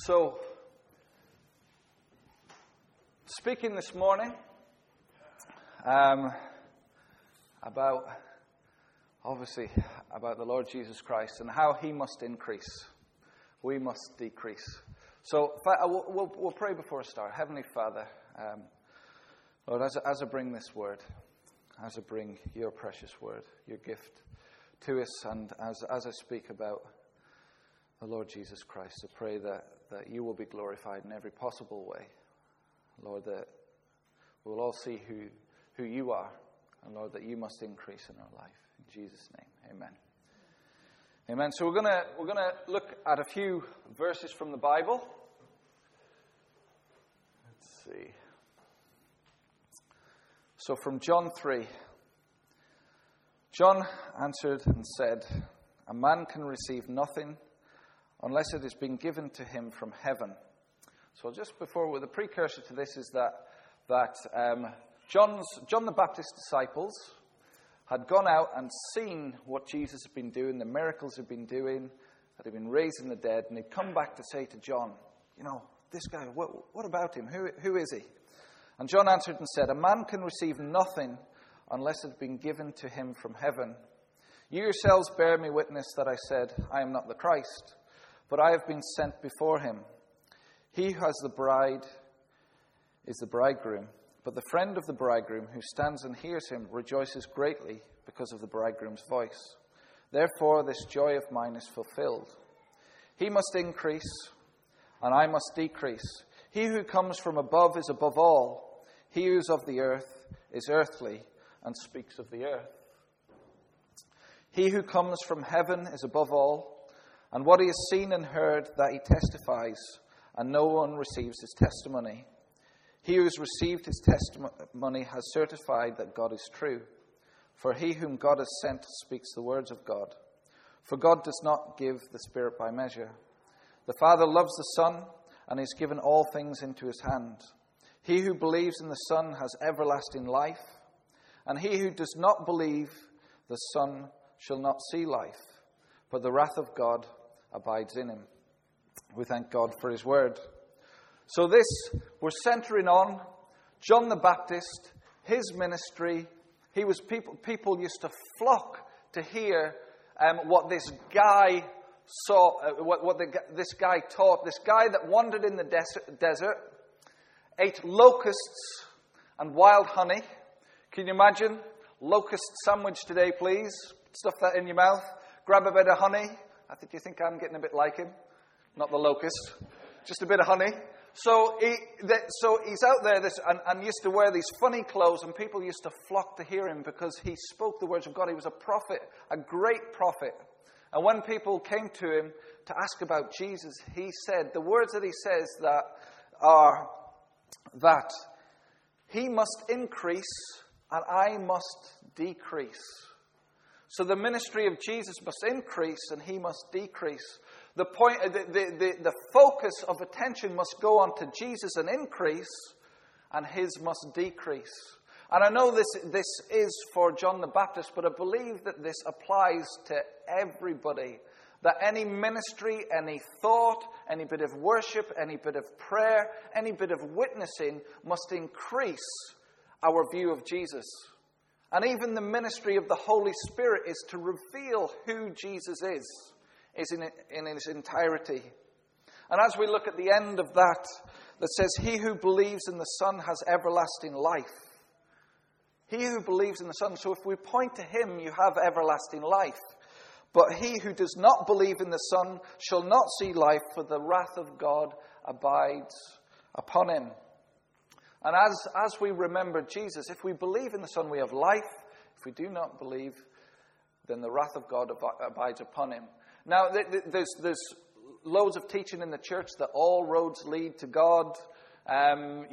So, speaking this morning about the Lord Jesus Christ and how He must increase. We must decrease. So, we'll pray before I start. Heavenly Father, Lord, as I bring this word, as I bring your precious word, your gift to us, and as I speak about the Lord Jesus Christ, I pray that you will be glorified in every possible way. Lord, that we'll all see who you are, and Lord, that you must increase in our life. In Jesus' name, amen. Amen. So we're gonna look at a few verses from the Bible. Let's see. So from John 3. John answered and said, "A man can receive nothing unless it has been given to him from heaven." So just before, the precursor to this is that John the Baptist's disciples had gone out and seen what Jesus had been doing, the miracles he'd been doing, that he'd been raising the dead, and they'd come back to say to John, this guy, what about him? Who is he? And John answered and said, "A man can receive nothing unless it has been given to him from heaven. You yourselves bear me witness that I said, I am not the Christ, but I have been sent before him. He who has the bride is the bridegroom, but the friend of the bridegroom who stands and hears him rejoices greatly because of the bridegroom's voice. Therefore this joy of mine is fulfilled. He must increase, and I must decrease. He who comes from above is above all. He who is of the earth is earthly, and speaks of the earth. He who comes from heaven is above all, and what he has seen and heard that he testifies, and no one receives his testimony. He who has received his testimony has certified that God is true. For he whom God has sent speaks the words of God. For God does not give the Spirit by measure. The Father loves the Son, and has given all things into his hand. He who believes in the Son has everlasting life, and he who does not believe the Son shall not see life, but the wrath of God abides in him." We thank God for his word. So this, we're centering on John the Baptist, his ministry. People used to flock to hear what this guy saw, this guy taught. This guy that wandered in the desert, ate locusts and wild honey. Can you imagine? Locust sandwich today, please. Stuff that in your mouth. Grab a bit of honey. Do you think I'm getting a bit like him? Not the locust. Just a bit of honey. So he's out there and used to wear these funny clothes, and people used to flock to hear him because he spoke the words of God. He was a prophet, a great prophet. And when people came to him to ask about Jesus, he said, the words that he says that are that he must increase and I must decrease. So the ministry of Jesus must increase and he must decrease. The point, the focus of attention must go on to Jesus and increase, and his must decrease. And I know this is for John the Baptist, but I believe that this applies to everybody. That any ministry, any thought, any bit of worship, any bit of prayer, any bit of witnessing must increase our view of Jesus. And even the ministry of the Holy Spirit is to reveal who Jesus is in his entirety. And as we look at the end of that says, "He who believes in the Son has everlasting life." He who believes in the Son. So if we point to him, you have everlasting life. "But he who does not believe in the Son shall not see life, for the wrath of God abides upon him." And as we remember Jesus, if we believe in the Son, we have life. If we do not believe, then the wrath of God abides upon him. Now, there's loads of teaching in the church that all roads lead to God. That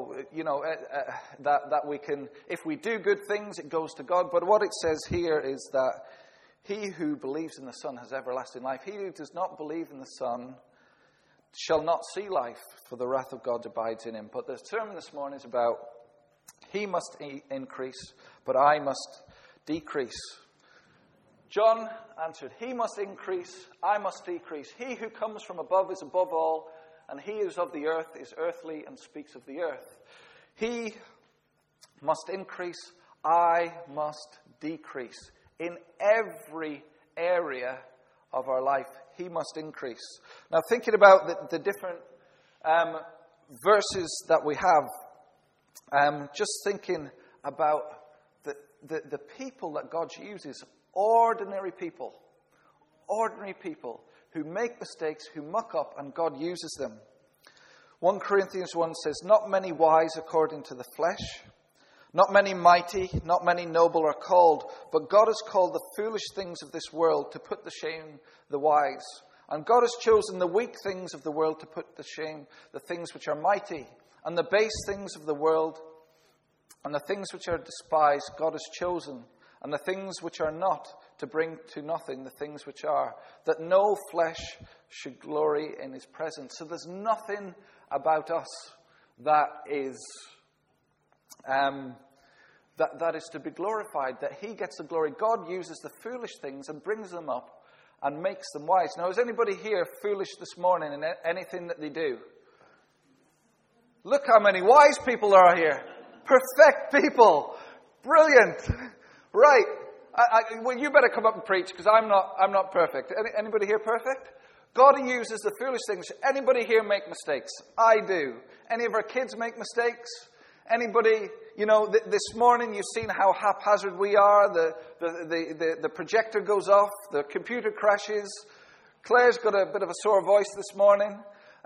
we can, if we do good things, it goes to God. But what it says here is that he who believes in the Son has everlasting life. He who does not believe in the Son shall not see life, for the wrath of God abides in him. But the sermon this morning is about he must increase, but I must decrease. John answered, "He must increase, I must decrease. He who comes from above is above all, and he who is of the earth is earthly and speaks of the earth. He must increase, I must decrease. In every area of our life, he must increase. Now, thinking about the different verses that we have, just thinking about the people that God uses, ordinary people who make mistakes, who muck up, and God uses them. 1 Corinthians 1 says, "Not many wise according to the flesh, not many mighty, not many noble are called, but God has called the foolish things of this world to put to shame the wise. And God has chosen the weak things of the world to put to shame the things which are mighty, and the base things of the world, and the things which are despised God has chosen, and the things which are not, to bring to nothing the things which are, that no flesh should glory in his presence." So there's nothing about us that is that is to be glorified, that he gets the glory. God uses the foolish things and brings them up and makes them wise. Now, is anybody here foolish this morning in anything that they do? Look how many wise people are here. Perfect people. Brilliant. Right. Well, you better come up and preach, because I'm not perfect. Anybody here perfect? God uses the foolish things. Anybody here make mistakes? I do. Any of our kids make mistakes? Anybody, this morning you've seen how haphazard we are. The projector goes off. The computer crashes. Claire's got a bit of a sore voice this morning.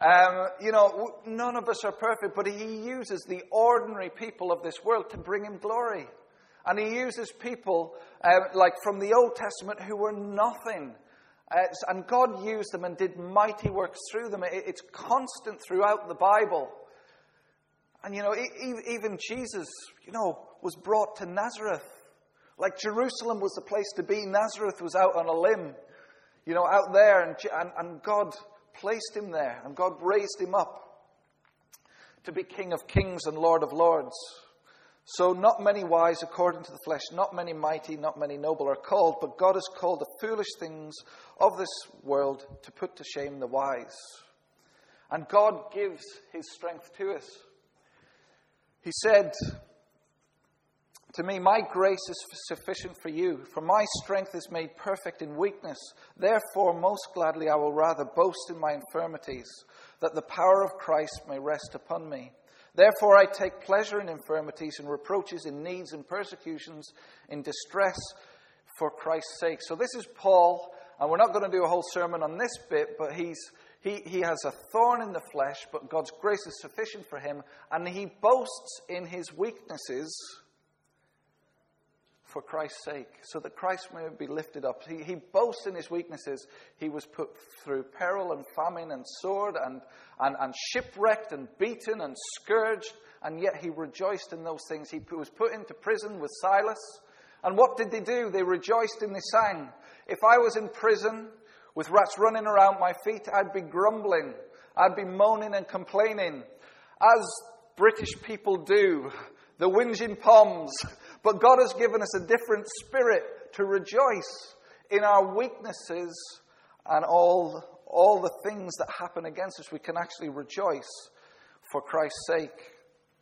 None of us are perfect, but he uses the ordinary people of this world to bring him glory. And he uses people like from the Old Testament who were nothing. And God used them and did mighty works through them. It's constant throughout the Bible. And, even Jesus, was brought to Nazareth. Like Jerusalem was the place to be. Nazareth was out on a limb, out there. And God placed him there. And God raised him up to be King of Kings and Lord of Lords. So not many wise according to the flesh, not many mighty, not many noble are called, but God has called the foolish things of this world to put to shame the wise. And God gives his strength to us. He said to me, "My grace is sufficient for you, for my strength is made perfect in weakness. Therefore, most gladly I will rather boast in my infirmities, that the power of Christ may rest upon me. Therefore, I take pleasure in infirmities, in reproaches, in needs, in persecutions, in distress, for Christ's sake." So this is Paul, and we're not going to do a whole sermon on this bit, but he has a thorn in the flesh, but God's grace is sufficient for him, and he boasts in his weaknesses for Christ's sake, so that Christ may be lifted up. He boasts in his weaknesses. He was put through peril and famine and sword and shipwrecked and beaten and scourged, and yet he rejoiced in those things. He was put into prison with Silas. And what did they do? They rejoiced and they sang. If I was in prison with rats running around my feet, I'd be grumbling. I'd be moaning and complaining, as British people do, the whinging Poms. But God has given us a different spirit to rejoice in our weaknesses and all the things that happen against us. We can actually rejoice for Christ's sake.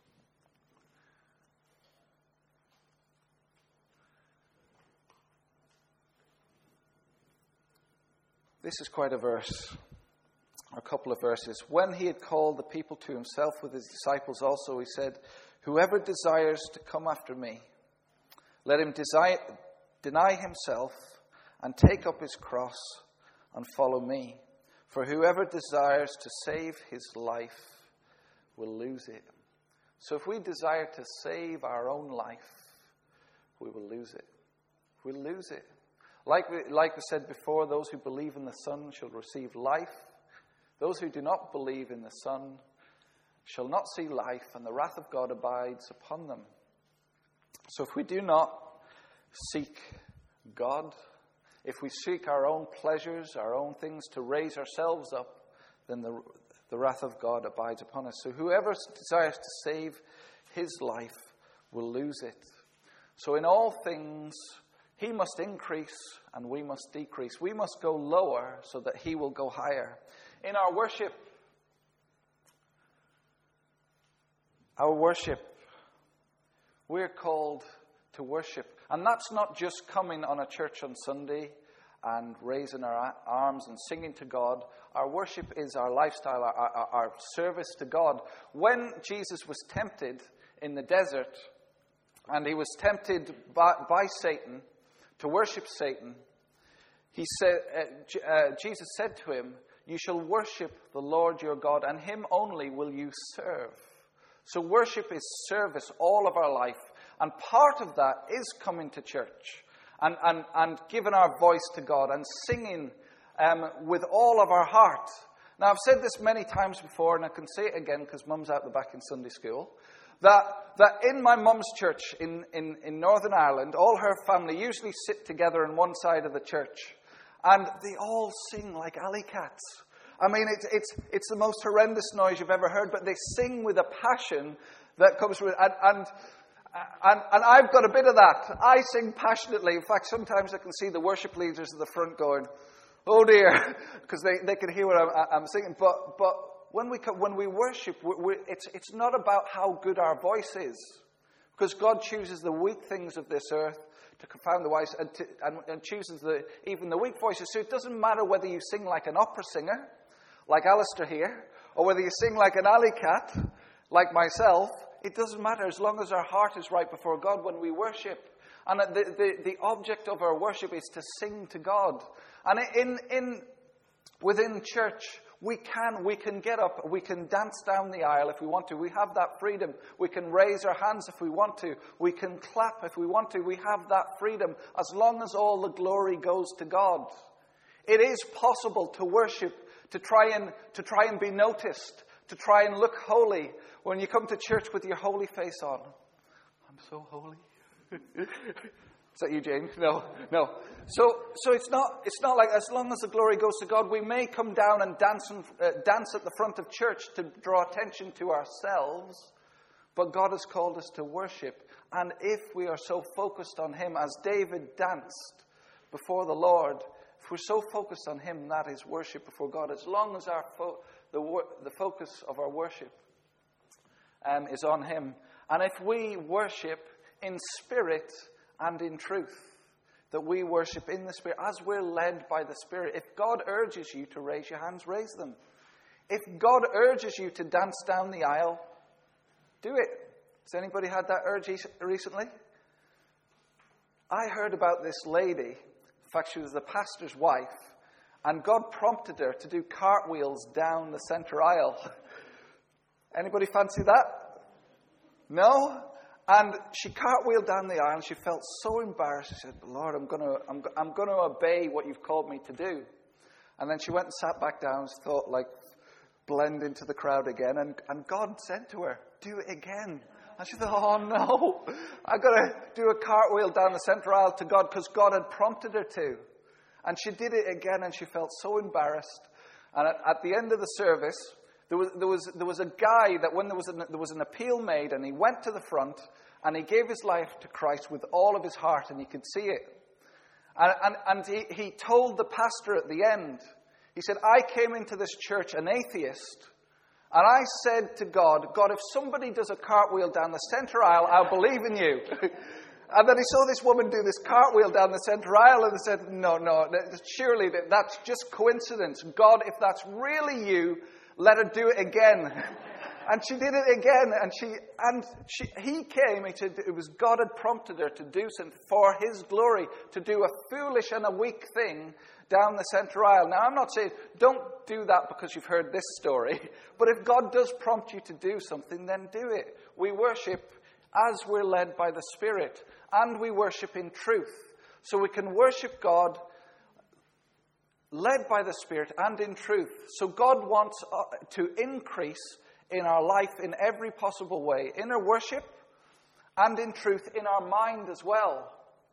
This is quite a verse, a couple of verses. "When he had called the people to himself with his disciples also, he said, 'Whoever desires to come after me, let him deny himself and take up his cross and follow me. For whoever desires to save his life will lose it.'" So if we desire to save our own life, we will lose it. We'll lose it. Like we said before, those who believe in the Son shall receive life. Those who do not believe in the Son shall not see life, and the wrath of God abides upon them. So if we do not seek God, if we seek our own pleasures, our own things to raise ourselves up, then the wrath of God abides upon us. So whoever desires to save his life will lose it. So in all things, he must increase and we must decrease. We must go lower so that he will go higher. In our worship Our worship. We're called to worship. And that's not just coming on a church on Sunday and raising our arms and singing to God. Our worship is our lifestyle, our service to God. When Jesus was tempted in the desert, and he was tempted by Satan to worship Satan, he said, Jesus said to him, "You shall worship the Lord your God, and him only will you serve." So worship is service all of our life. And part of that is coming to church and giving our voice to God and singing with all of our heart. Now, I've said this many times before, and I can say it again because Mum's out the back in Sunday school, that in my mum's church in Northern Ireland, all her family usually sit together on one side of the church, and they all sing like alley cats. I mean, it's the most horrendous noise you've ever heard, but they sing with a passion that comes with it. And I've got a bit of that. I sing passionately. In fact, sometimes I can see the worship leaders at the front going, "Oh dear," because they can hear what I'm singing. But when we worship, it's not about how good our voice is, because God chooses the weak things of this earth to confound the wise, and chooses even the weak voices. So it doesn't matter whether you sing like an opera singer, like Alistair here, or whether you sing like an alley cat, like myself. It doesn't matter as long as our heart is right before God when we worship. And the object of our worship is to sing to God. And within church, we can get up, we can dance down the aisle if we want to. We have that freedom. We can raise our hands if we want to. We can clap if we want to. We have that freedom as long as all the glory goes to God. It is possible to worship, to try and be noticed, to try and look holy when you come to church with your holy face on. I'm so holy. Is that you, Jane? No. So it's not like as long as the glory goes to God, we may come down and dance at the front of church to draw attention to ourselves, but God has called us to worship. And if we are so focused on him, as David danced before the Lord, if we're so focused on him, that is worship before God. As long as the focus of our worship is on him. And if we worship in spirit and in truth, that we worship in the Spirit, as we're led by the Spirit. If God urges you to raise your hands, raise them. If God urges you to dance down the aisle, do it. Has anybody had that urge recently? I heard about this lady. In fact, she was the pastor's wife, and God prompted her to do cartwheels down the center aisle. Anybody fancy that? No? And she cartwheeled down the aisle, and she felt so embarrassed. She said, "Lord, I'm going to obey what you've called me to do." And then she went and sat back down and thought, blend into the crowd again. And God said to her, "Do it again." And she thought, "Oh no, I've got to do a cartwheel down the center aisle to God," because God had prompted her to. And she did it again, and she felt so embarrassed. And at the end of the service, there was a guy that when there was an appeal made, and he went to the front and he gave his life to Christ with all of his heart, and you could see it. And he told the pastor at the end, he said, "I came into this church an atheist, and I said to God, if somebody does a cartwheel down the center aisle, I'll believe in you." And then he saw this woman do this cartwheel down the center aisle, and he said, no, surely that's just coincidence. God, if that's really you, let her do it again. And she did it again, and he came. He said it was God had prompted her to do something for his glory, to do a foolish and a weak thing down the center aisle. Now, I'm not saying don't do that because you've heard this story, but if God does prompt you to do something, then do it. We worship as we're led by the Spirit, and we worship in truth. So we can worship God led by the Spirit and in truth. So God wants to increase in our life in every possible way, in our worship and in truth, in our mind as well.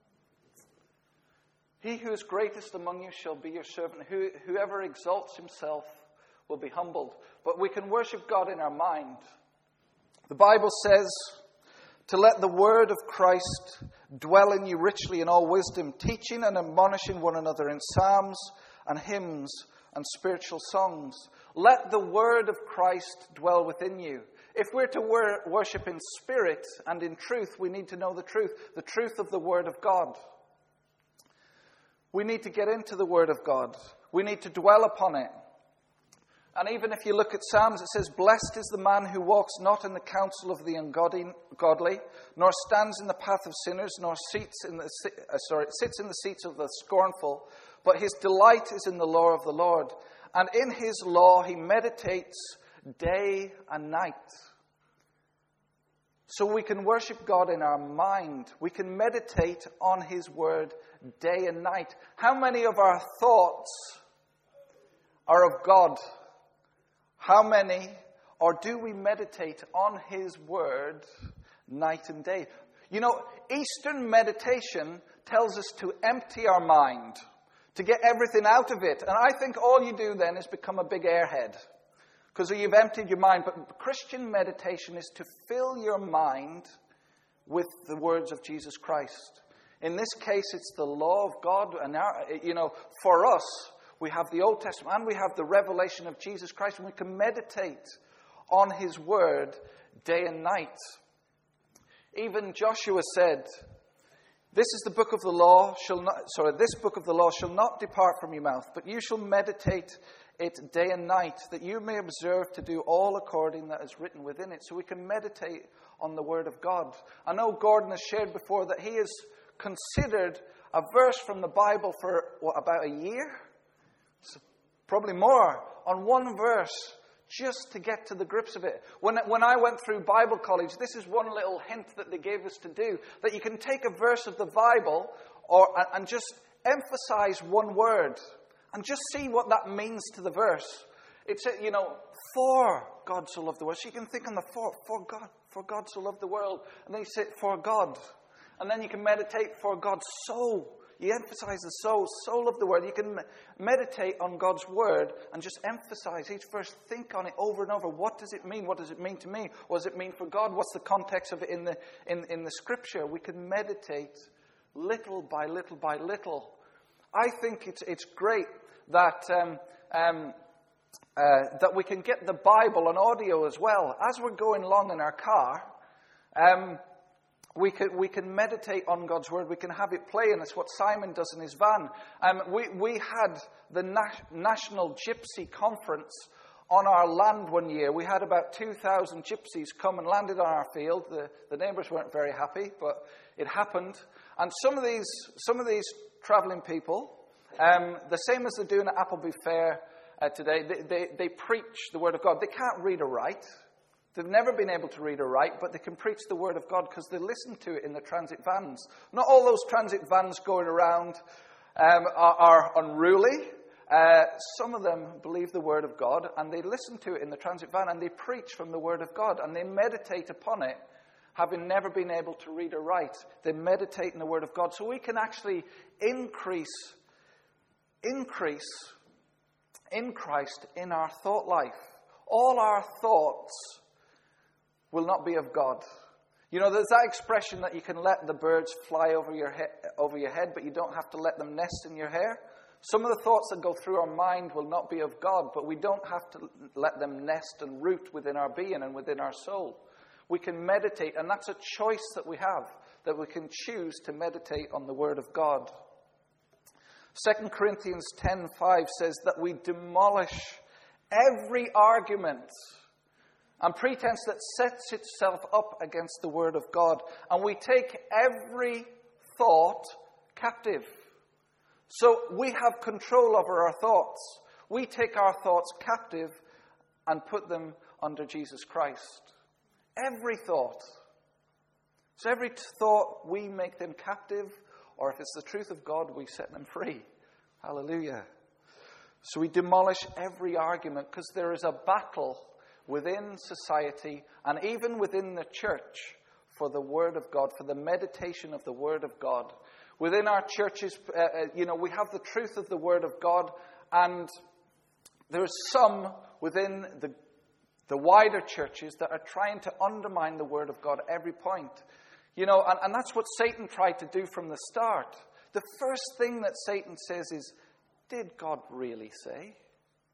He who is greatest among you shall be your servant. Whoever exalts himself will be humbled. But we can worship God in our mind. The Bible says to let the word of Christ dwell in you richly in all wisdom, teaching and admonishing one another in psalms and hymns and spiritual songs. Let the word of Christ dwell within you. If we're to worship in spirit and in truth, we need to know the truth of the Word of God. We need to get into the Word of God. We need to dwell upon it. And even if you look at Psalms, it says, "Blessed is the man who walks not in the counsel of the ungodly, nor stands in the path of sinners, nor sits in the seats of the scornful. But his delight is in the law of the Lord. And in his law he meditates day and night." So we can worship God in our mind. We can meditate on his word day and night. How many of our thoughts are of God? How many, or do we meditate on his word night and day? You know, Eastern meditation tells us to empty our mind, to get everything out of it. And I think all you do then is become a big airhead, because you've emptied your mind. But Christian meditation is to fill your mind with the words of Jesus Christ. In this case, it's the law of God. And, for us, we have the Old Testament and we have the revelation of Jesus Christ. And we can meditate on his word day and night. Even Joshua said, this book of the law shall not depart from your mouth, but you shall meditate it day and night, that you may observe to do all according that is written within it. So we can meditate on the word of God. I know Gordon has shared before that he has considered a verse from the Bible for about a year, so probably more, on one verse, just to get to the grips of it. When I went through Bible college, this is one little hint that they gave us to do, that you can take a verse of the Bible and just emphasize one word and just see what that means to the verse. It's, for God so loved the world. So you can think on the for God so loved the world. And then you say, for God. And then you can meditate, for God so. You emphasize the soul of the word. You can meditate on God's word and just emphasize each verse. Think on it over and over. What does it mean? What does it mean to me? What does it mean for God? What's the context of it in the scripture? We can meditate little by little by little. I think it's great that that we can get the Bible on audio as well. As we're going along in our car, we can meditate on God's word. We can have it play, and it's what Simon does in his van. We had the National Gypsy Conference on our land one year. We had about 2,000 gypsies come and landed on our field. The neighbours weren't very happy, but it happened. And some of these travelling people, the same as they're doing at Appleby Fair today, they preach the word of God. They can't read or write. They've never been able to read or write, but they can preach the word of God because they listen to it in the transit vans. Not all those transit vans going around are unruly. Some of them believe the word of God, and they listen to it in the transit van, and they preach from the word of God, and they meditate upon it, having never been able to read or write. They meditate in the word of God. So we can actually increase in Christ in our thought life. All our thoughts will not be of God. You know, there's that expression that you can let the birds fly over your head, but you don't have to let them nest in your hair. Some of the thoughts that go through our mind will not be of God, but we don't have to let them nest and root within our being and within our soul. We can meditate, and that's a choice that we have, that we can choose to meditate on the Word of God. 2 Corinthians 10:5 says that we demolish every argument and pretense that sets itself up against the word of God, and we take every thought captive. So we have control over our thoughts. We take our thoughts captive and put them under Jesus Christ. Every thought. So every thought, we make them captive, or if it's the truth of God, we set them free. Hallelujah. So we demolish every argument, because there is a battle within society and even within the church for the Word of God, for the meditation of the Word of God. Within our churches, we have the truth of the Word of God, and there are some within the wider churches that are trying to undermine the Word of God at every point. And that's what Satan tried to do from the start. The first thing that Satan says is, did God really say?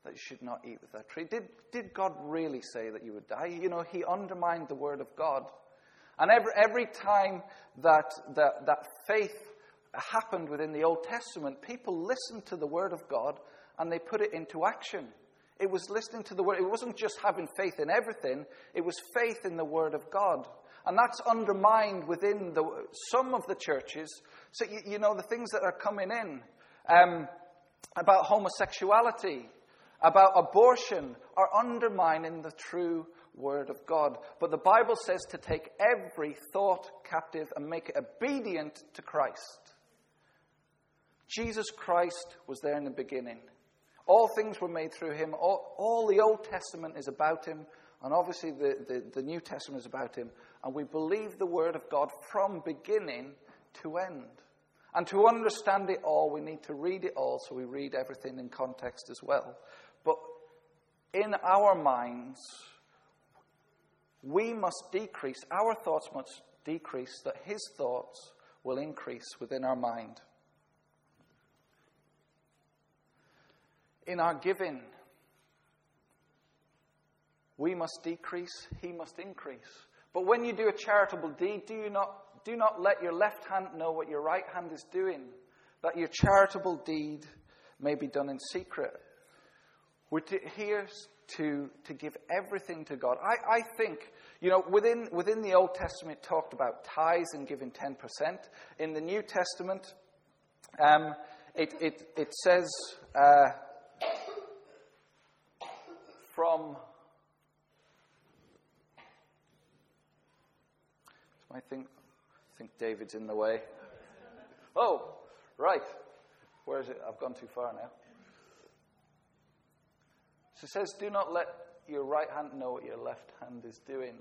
that you should not eat of that tree? Did God really say that you would die? You know, he undermined the word of God. And every time that faith happened within the Old Testament, people listened to the word of God and they put it into action. It was listening to the word. It wasn't just having faith in everything. It was faith in the word of God. And that's undermined within some of the churches. So, you know, the things that are coming in about homosexuality, about abortion, are undermining the true word of God. But the Bible says to take every thought captive and make it obedient to Christ. Jesus Christ was there in the beginning. All things were made through him. All the Old Testament is about him. And obviously the New Testament is about him. And we believe the word of God from beginning to end. And to understand it all, we need to read it all. So we read everything in context as well. But in our minds, we must decrease. Our thoughts must decrease, that his thoughts will increase within our mind. In our giving, we must decrease, he must increase. But when you do a charitable deed, do not let your left hand know what your right hand is doing, that your charitable deed may be done in secret. We're here to give everything to God. I think, you know, within the Old Testament, it talked about tithes and giving 10%. In the New Testament, it says from... I think David's in the way. Oh, right. Where is it? I've gone too far now. So it says, do not let your right hand know what your left hand is doing.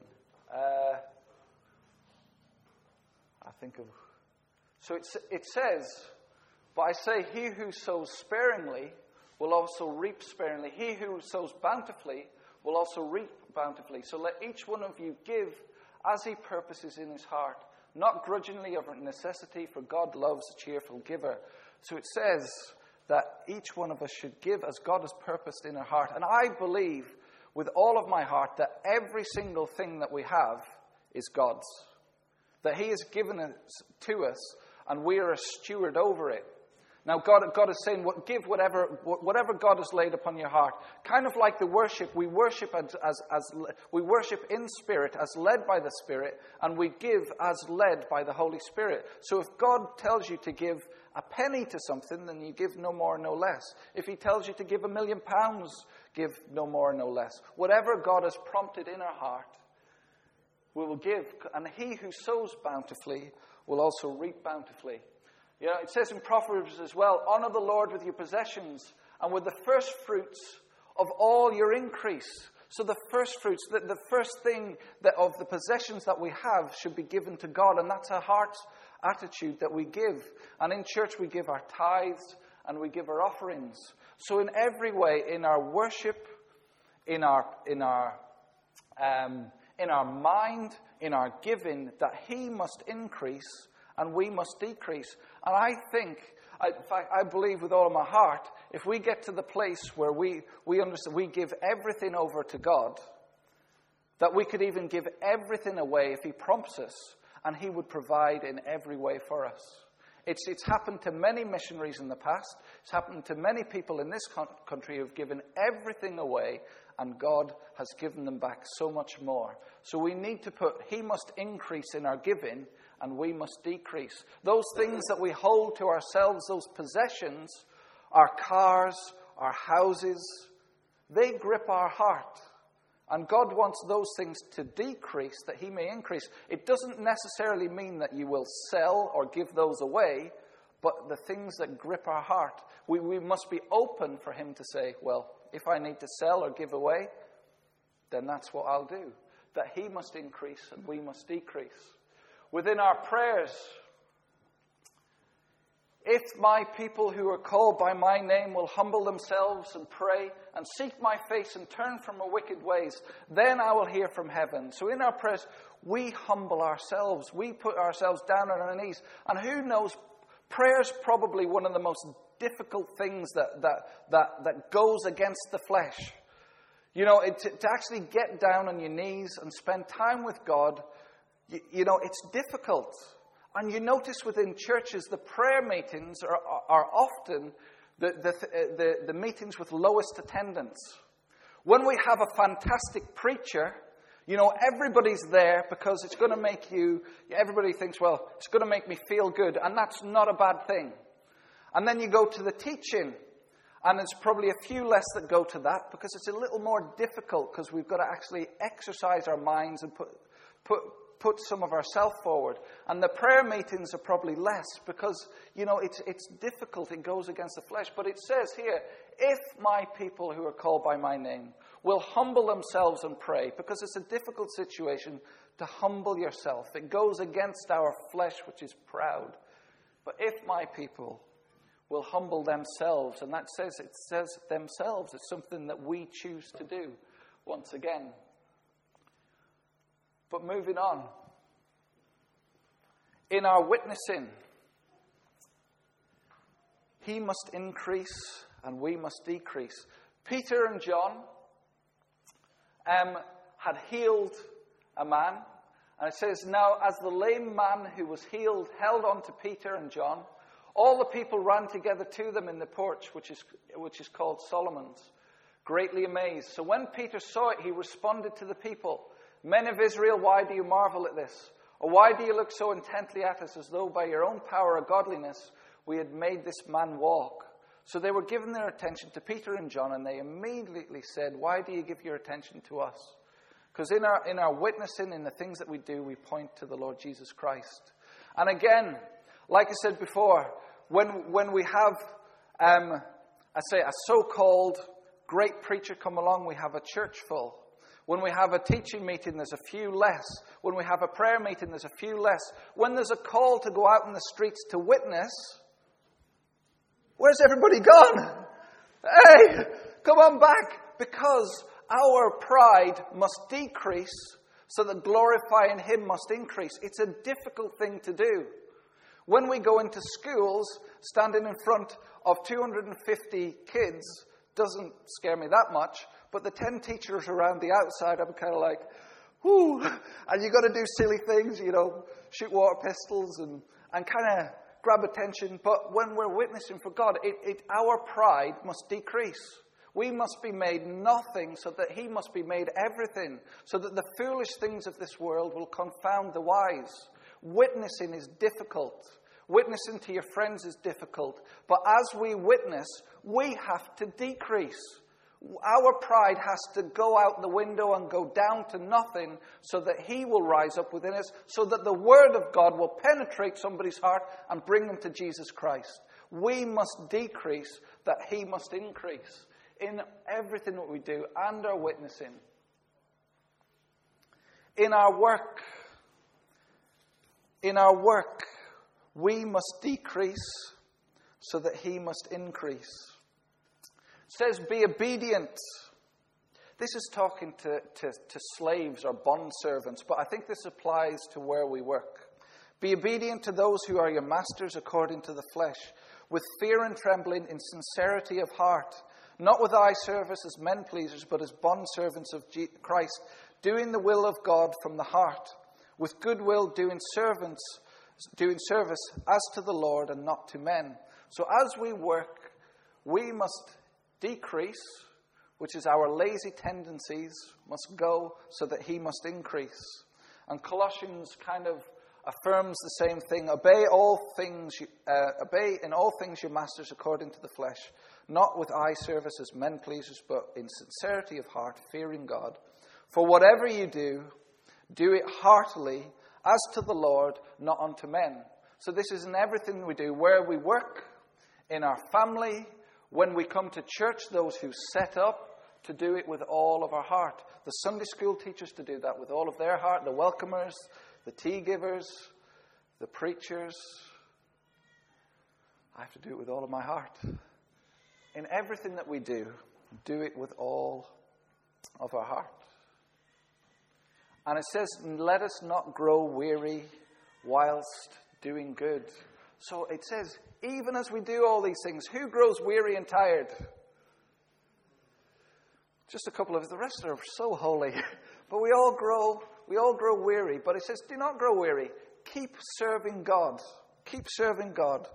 So it says, but I say, he who sows sparingly will also reap sparingly. He who sows bountifully will also reap bountifully. So let each one of you give as he purposes in his heart, not grudgingly of necessity, for God loves a cheerful giver. So it says that each one of us should give as God has purposed in our heart. And I believe with all of my heart that every single thing that we have is God's. That he has given it to us, and we are a steward over it. Now, God is saying, give whatever God has laid upon your heart. Kind of like the worship, we worship we worship in spirit, as led by the Spirit, and we give as led by the Holy Spirit. So if God tells you to give a penny to something, then you give no more, no less. If he tells you to give £1 million, give no more, no less. Whatever God has prompted in our heart, we will give. And he who sows bountifully will also reap bountifully. You know, it says in Proverbs as well, honor the Lord with your possessions and with the first fruits of all your increase. So the first fruits, the first thing of the possessions that we have should be given to God. And that's a heart's attitude that we give. And in church we give our tithes and we give our offerings. So in every way, in our worship, in our mind, in our giving, that he must increase and we must decrease. And I think, I believe with all of my heart, if we get to the place where we understand, we give everything over to God, that we could even give everything away if he prompts us, and he would provide in every way for us. It's happened to many missionaries in the past. It's happened to many people in this country who've given everything away, and God has given them back so much more. So we need to he must increase in our giving, and we must decrease. Those things that we hold to ourselves, those possessions, our cars, our houses, they grip our heart. And God wants those things to decrease that he may increase. It doesn't necessarily mean that you will sell or give those away, but the things that grip our heart, we must be open for him to say, well, if I need to sell or give away, then that's what I'll do. That he must increase and we must decrease. Within our prayers, if my people who are called by my name will humble themselves and pray and seek my face and turn from their wicked ways, then I will hear from heaven. So in our prayers, we humble ourselves. We put ourselves down on our knees. And who knows, prayer is probably one of the most difficult things that goes against the flesh. You know, to actually get down on your knees and spend time with God, you know, it's difficult. And you notice within churches, the prayer meetings are often the meetings with lowest attendance. When we have a fantastic preacher, you know, everybody's there because it's going to make everybody thinks, well, it's going to make me feel good. And that's not a bad thing. And then you go to the teaching, and there's probably a few less that go to that because it's a little more difficult because we've got to actually exercise our minds and put some of ourselves forward. And the prayer meetings are probably less because, you know, it's difficult. It goes against the flesh. But it says here, if my people who are called by my name will humble themselves and pray, because it's a difficult situation to humble yourself. It goes against our flesh, which is proud. But if my people will humble themselves, and it says themselves, it's something that we choose to do once again. But moving on, in our witnessing, he must increase and we must decrease. Peter and John had healed a man, and it says, now as the lame man who was healed held on to Peter and John, all the people ran together to them in the porch, which is called Solomon's, greatly amazed. So when Peter saw it, he responded to the people, men of Israel, why do you marvel at this? Or why do you look so intently at us as though by your own power or godliness we had made this man walk? So they were giving their attention to Peter and John, and they immediately said, why do you give your attention to us? Because in our witnessing, in the things that we do, we point to the Lord Jesus Christ. And again, like I said before, when we have, a so-called great preacher come along, we have a church full. When we have a teaching meeting, there's a few less. When we have a prayer meeting, there's a few less. When there's a call to go out in the streets to witness, where's everybody gone? Hey, come on back. Because our pride must decrease so that glorifying him must increase. It's a difficult thing to do. When we go into schools, standing in front of 250 kids doesn't scare me that much. But the 10 teachers around the outside, I'm kind of like, whoo. And you've got to do silly things, you know, shoot water pistols and kind of grab attention. But when we're witnessing for God, our pride must decrease. We must be made nothing so that he must be made everything. So that the foolish things of this world will confound the wise. Witnessing is difficult. Witnessing to your friends is difficult. But as we witness, we have to decrease. Our pride has to go out the window and go down to nothing so that he will rise up within us, so that the word of God will penetrate somebody's heart and bring them to Jesus Christ. We must decrease that he must increase in everything that we do and our witnessing. In our work, we must decrease so that he must increase. It says, be obedient. This is talking to slaves or bond servants, but I think this applies to where we work. Be obedient to those who are your masters according to the flesh, with fear and trembling in sincerity of heart, not with eye service as men pleasers, but as bond servants of Christ, doing the will of God from the heart, with good will doing service as to the Lord and not to men. So as we work, we must decrease, which is our lazy tendencies, must go so that he must increase. And Colossians kind of affirms the same thing. Obey in all things your masters according to the flesh, not with eye service as men pleasers, but in sincerity of heart, fearing God. For whatever you do, do it heartily as to the Lord, not unto men. So this is in everything we do, where we work, in our family, when we come to church, those who set up, to do it with all of our heart. The Sunday school teachers to do that with all of their heart, the welcomers, the tea givers, the preachers. I have to do it with all of my heart. In everything that we do it with all of our heart. And it says, let us not grow weary whilst doing good. So it says, even as we do all these things, who grows weary and tired? Just a couple of the rest are so holy. But we all grow weary. But it says, do not grow weary. Keep serving God. Keep serving God.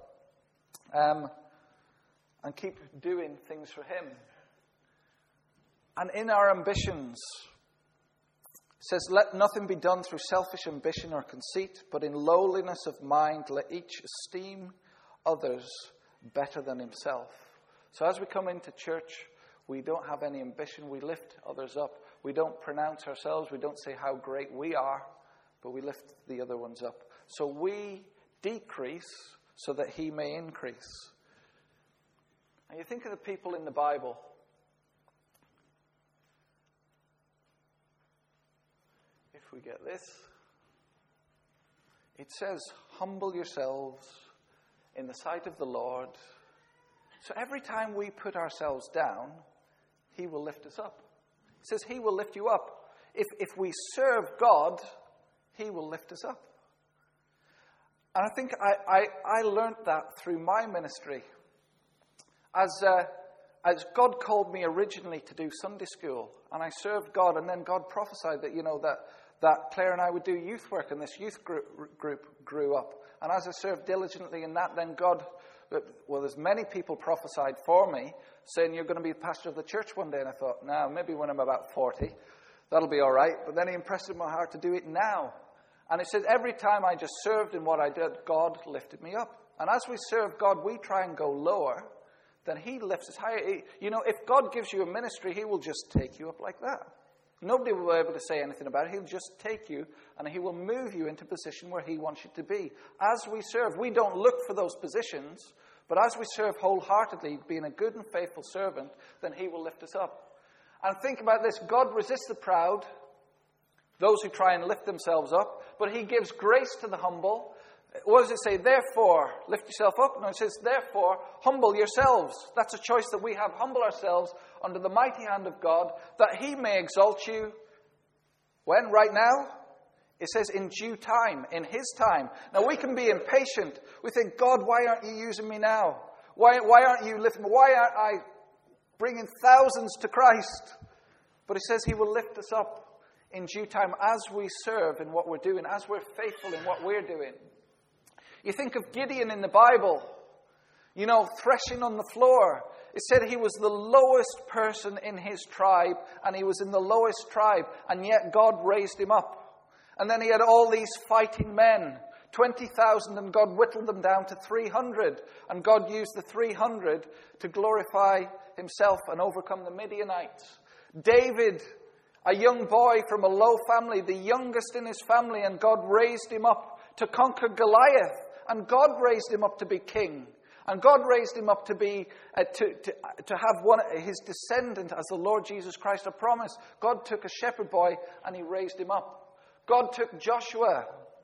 And keep doing things for Him. And in our ambitions, it says, let nothing be done through selfish ambition or conceit, but in lowliness of mind, let each esteem others better than himself. So as we come into church, we don't have any ambition. We lift others up. We don't pronounce ourselves. We don't say how great we are, but we lift the other ones up. So we decrease so that He may increase. And you think of the people in the Bible. If we get this, it says, humble yourselves in the sight of the Lord. So every time we put ourselves down, He will lift us up. It says He will lift you up. If we serve God, He will lift us up. And I think I learned that through my ministry. As God called me originally to do Sunday school, and I served God, and then God prophesied that, that Claire and I would do youth work, and this youth group grew up. And as I served diligently in that, then God, there's many people prophesied for me, saying, you're going to be the pastor of the church one day. And I thought, no, maybe when I'm about 40, that'll be all right. But then He impressed it in my heart to do it now. And it said every time I just served in what I did, God lifted me up. And as we serve God, we try and go lower, then He lifts us higher. If God gives you a ministry, He will just take you up like that. Nobody will be able to say anything about it. He'll just take you and He will move you into a position where He wants you to be. As we serve, we don't look for those positions, but as we serve wholeheartedly, being a good and faithful servant, then He will lift us up. And think about this. God resists the proud, those who try and lift themselves up, but He gives grace to the humble. What does it say? Therefore, lift yourself up. No, it says, therefore, humble yourselves. That's a choice that we have. Humble ourselves under the mighty hand of God, that He may exalt you. When? Right now? It says in due time, in His time. Now, we can be impatient. We think, God, why aren't you using me now? Why aren't you lifting me? Why aren't I bringing thousands to Christ? But it says He will lift us up in due time as we serve in what we're doing, as we're faithful in what we're doing. You think of Gideon in the Bible, threshing on the floor. It said he was the lowest person in his tribe, and he was in the lowest tribe, and yet God raised him up. And then he had all these fighting men, 20,000, and God whittled them down to 300. And God used the 300 to glorify Himself and overcome the Midianites. David, a young boy from a low family, the youngest in his family, and God raised him up to conquer Goliath. And God raised him up to be king. And God raised him up to be to have one His descendant as the Lord Jesus Christ had promised. God took a shepherd boy and He raised him up. God took Joshua,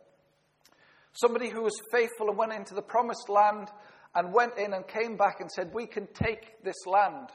somebody who was faithful and went into the promised land and went in and came back and said, we can take this land.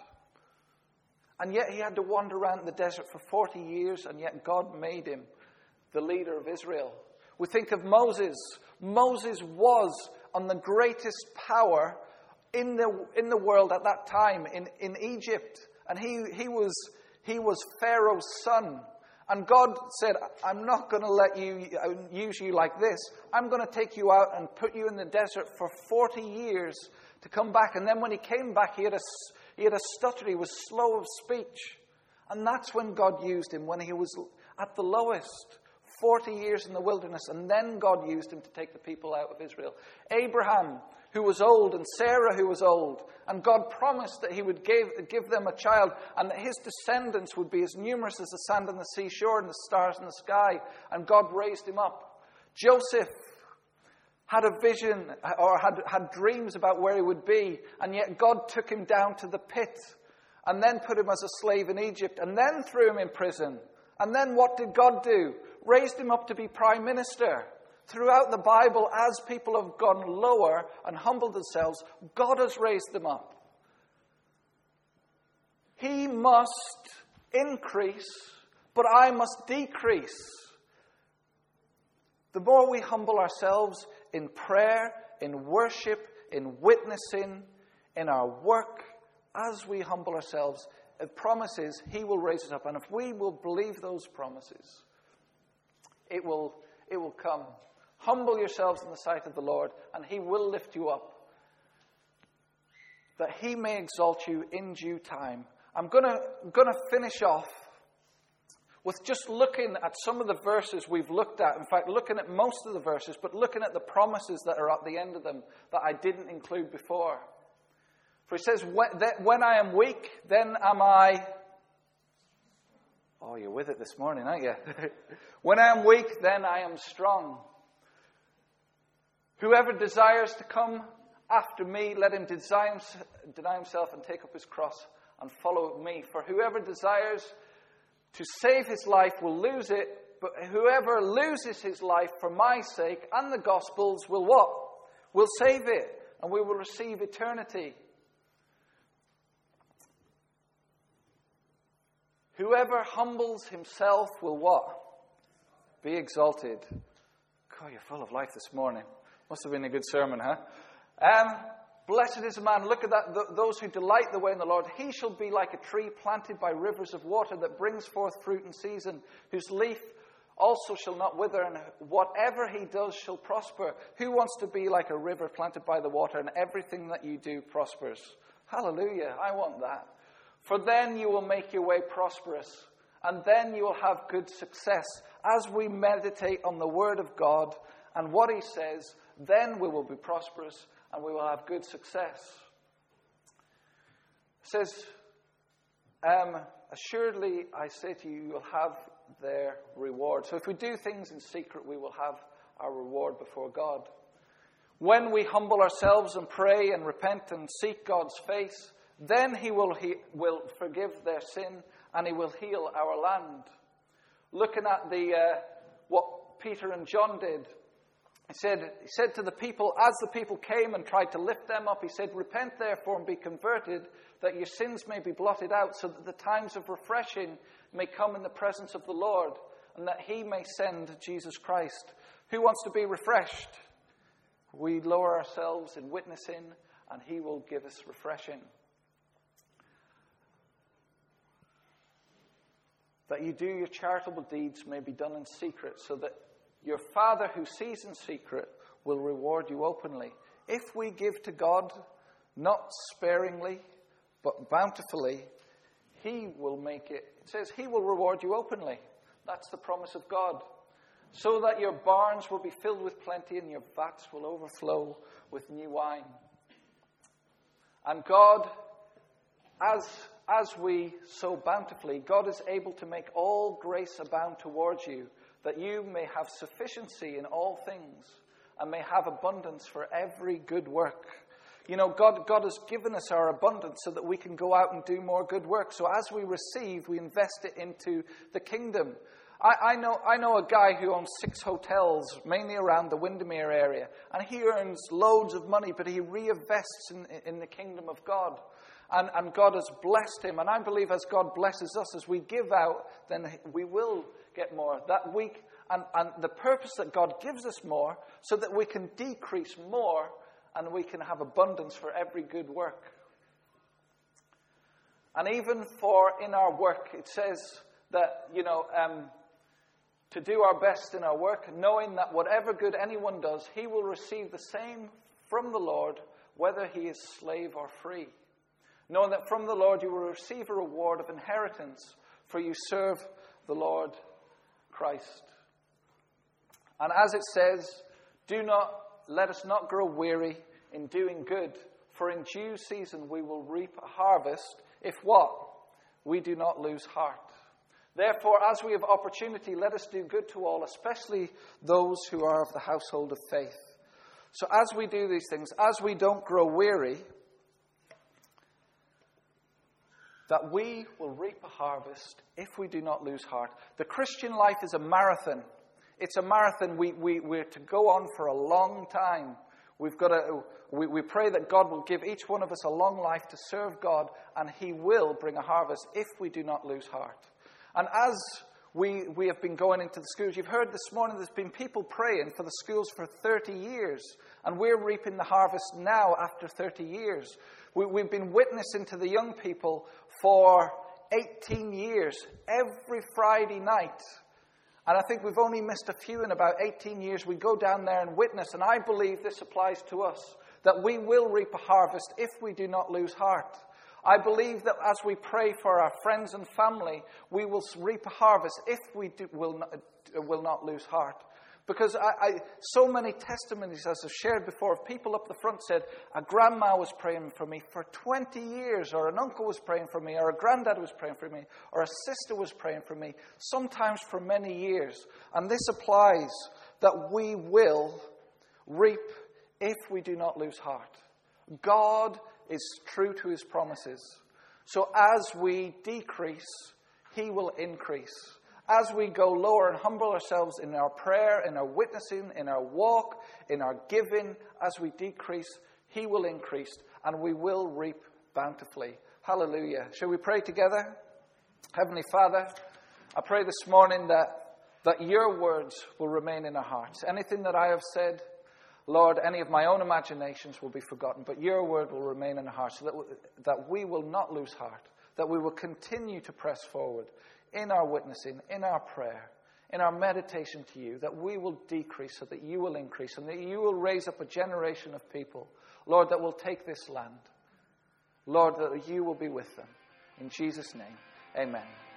And yet he had to wander around the desert for 40 years, and yet God made him the leader of Israel. We think of Moses. Moses was on the greatest power in the world at that time in Egypt, and he was Pharaoh's son. And God said, I'm not going to let you use you like this. I'm going to take you out and put you in the desert for 40 years to come back. And then when He came back, he had a stutter. He was slow of speech. And that's when God used him, when he was at the lowest. 40 years in the wilderness, and then God used him to take the people out of Israel. Abraham, who was old, and Sarah, who was old, and God promised that He would give them a child, and that his descendants would be as numerous as the sand on the seashore and the stars in the sky, and God raised him up. Joseph had a vision, or had dreams about where he would be, and yet God took him down to the pit, and then put him as a slave in Egypt, and then threw him in prison. And then what did God do? Raised him up to be prime minister. Throughout the Bible, as people have gone lower and humbled themselves, God has raised them up. He must increase, but I must decrease. The more we humble ourselves, in prayer, in worship, in witnessing, in our work, as we humble ourselves, it promises he will raise us up. And if we will believe those promises, it will come. Humble yourselves in the sight of the Lord, and he will lift you up, that he may exalt you in due time. I'm going to finish off with just looking at some of the verses we've looked at. In fact, looking at most of the verses, but looking at the promises that are at the end of them that I didn't include before. For he says, when I am weak, then am I... Oh, you're with it this morning, aren't you? When I am weak, then I am strong. Whoever desires to come after me, let him deny himself and take up his cross and follow me. For whoever desires to save his life will lose it, but whoever loses his life for my sake and the gospel's will what? Will save it, and we will receive eternity. Whoever humbles himself will what? Be exalted. God, you're full of life this morning. Must have been a good sermon, huh? Blessed is the man, look at that, those who delight the way in the Lord. He shall be like a tree planted by rivers of water that brings forth fruit in season, whose leaf also shall not wither, and whatever he does shall prosper. Who wants to be like a river planted by the water, and everything that you do prospers? Hallelujah, I want that. For then you will make your way prosperous, and then you will have good success. As we meditate on the Word of God and what he says, then we will be prosperous and we will have good success. It says, assuredly I say to you, you will have their reward. So if we do things in secret, we will have our reward before God. When we humble ourselves and pray and repent and seek God's face, then he will forgive their sin and he will heal our land. Looking at what Peter and John did, he said to the people, as the people came and tried to lift them up, he said, repent therefore and be converted, that your sins may be blotted out, so that the times of refreshing may come in the presence of the Lord, and that he may send Jesus Christ. Who wants to be refreshed? We lower ourselves in witnessing, and he will give us refreshing. That you do your charitable deeds may be done in secret, so that your Father who sees in secret will reward you openly. If we give to God, not sparingly, but bountifully, he will make it. It says he will reward you openly. That's the promise of God. So that your barns will be filled with plenty and your vats will overflow with new wine. And God, as we sow bountifully, God is able to make all grace abound towards you, that you may have sufficiency in all things and may have abundance for every good work. You know, God has given us our abundance so that we can go out and do more good work. So as we receive, we invest it into the kingdom. I know a guy who owns 6 hotels, mainly around the Windermere area, and he earns loads of money, but he reinvests in the kingdom of God. And God has blessed him. And I believe as God blesses us, as we give out, then we will get more. That week, and the purpose that God gives us more, so that we can decrease more, and we can have abundance for every good work. And even for in our work, it says that, to do our best in our work, knowing that whatever good anyone does, he will receive the same from the Lord, whether he is slave or free. Knowing that from the Lord you will receive a reward of inheritance, for you serve the Lord Christ. And as it says, let us not grow weary in doing good, for in due season we will reap a harvest, if what? We do not lose heart. Therefore, as we have opportunity, let us do good to all, especially those who are of the household of faith. So as we do these things, as we don't grow weary, that we will reap a harvest if we do not lose heart. The Christian life is a marathon. It's a marathon. We're to go on for a long time. We pray that God will give each one of us a long life to serve God, and he will bring a harvest if we do not lose heart. And as We have been going into the schools. You've heard this morning there's been people praying for the schools for 30 years. And we're reaping the harvest now after 30 years. We've been witnessing to the young people for 18 years, every Friday night. And I think we've only missed a few in about 18 years. We go down there and witness. And I believe this applies to us, that we will reap a harvest if we do not lose heart. I believe that as we pray for our friends and family, we will reap a harvest if we will not lose heart. Because so many testimonies, as I've shared before, of people up the front said, a grandma was praying for me for 20 years, or an uncle was praying for me, or a granddad was praying for me, or a sister was praying for me, sometimes for many years. And this applies that we will reap if we do not lose heart. God is true to his promises. So as we decrease, he will increase. As we go lower and humble ourselves in our prayer, in our witnessing, in our walk, in our giving, as we decrease, he will increase, and we will reap bountifully. Hallelujah. Shall we pray together? Heavenly Father, I pray this morning that your words will remain in our hearts. Anything that I have said, Lord, any of my own imaginations will be forgotten, but your word will remain in our hearts, so that we will not lose heart, that we will continue to press forward in our witnessing, in our prayer, in our meditation to you, that we will decrease so that you will increase, and that you will raise up a generation of people, Lord, that will take this land. Lord, that you will be with them. In Jesus' name, amen.